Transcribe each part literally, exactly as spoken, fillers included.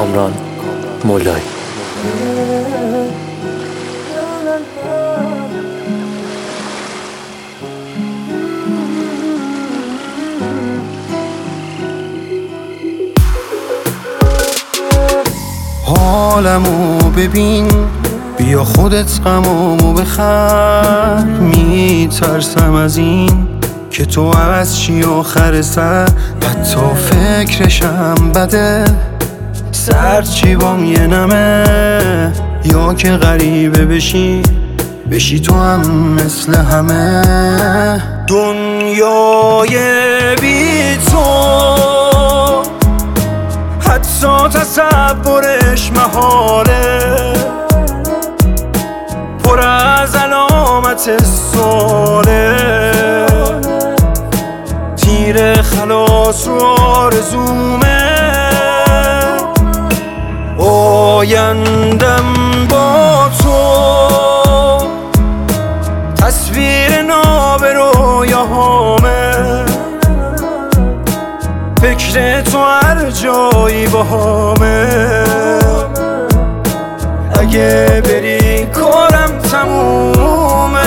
کامران مولایی. حالمو ببین، بیا خودت غمامو بخر. میترسم از این که تو عوض چی آخر سر، حتی فکرشم بده. سرچی بام یه نمه، یا که غریبه بشی بشی تو هم مثل همه. دنیای بی تو حتی تصورش محاله، پر از علامت سواله. تیر خلاص رو آرزومه، آیندم با تو تصویر ناب رویاهامه. فکر تو هر جایی باهامه، اگه بری کارم تمومه.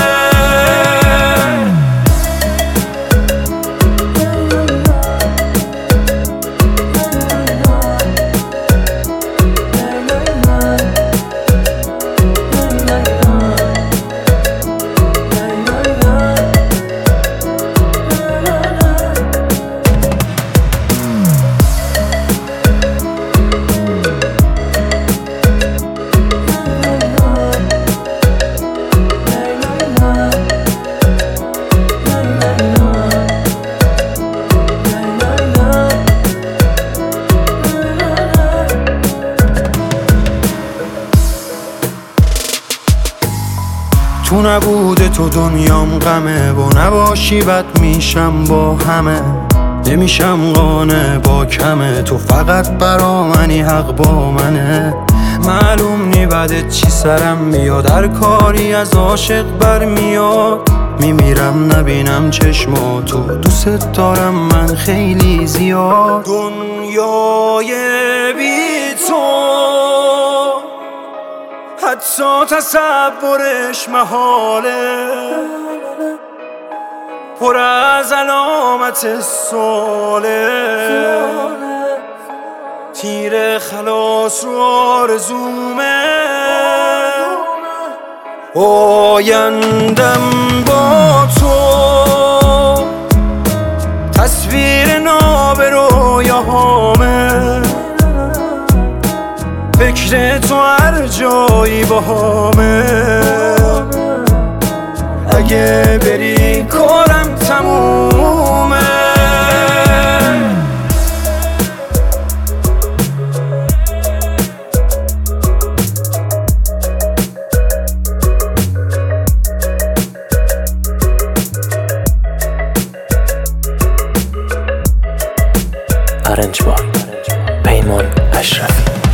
تو نبوده تو دنیام غمه، با نباشی بد میشم با همه. نمیشم قانع با کمه، تو فقط برا منی، حق با منه. معلوم نی بعدت چی سرم میاد، هر کاری از عاشق برمیاد. میمیرم نبینم چشماتو، دوست دارم من خیلی زیاد. دنیای بی تو حتی تصورش محاله، پر از علامت سواله. تیر خلاص رو آرزومه، آیندم با تو تصویر ناب رویاهامه. فکر تو هر جایی باهامه، اگه بری کارم تمومه. ارنج بای پیمان اشرفی.